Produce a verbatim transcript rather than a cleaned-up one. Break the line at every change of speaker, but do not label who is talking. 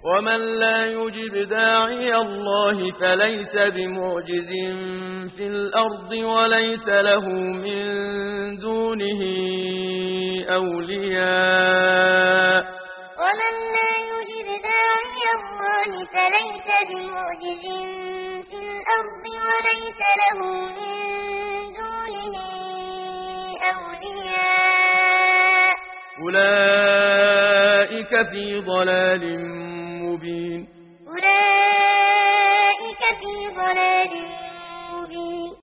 ومن لا يجب داعي الله فليس بمعجز في الأرض وليس له من دونه أولياء
ومن لا يجب داعي الله فليس بمعجز في الأرض وليس له من دونه أولياء
أولئك في ضلال مبين
أولئك في ضلال مبين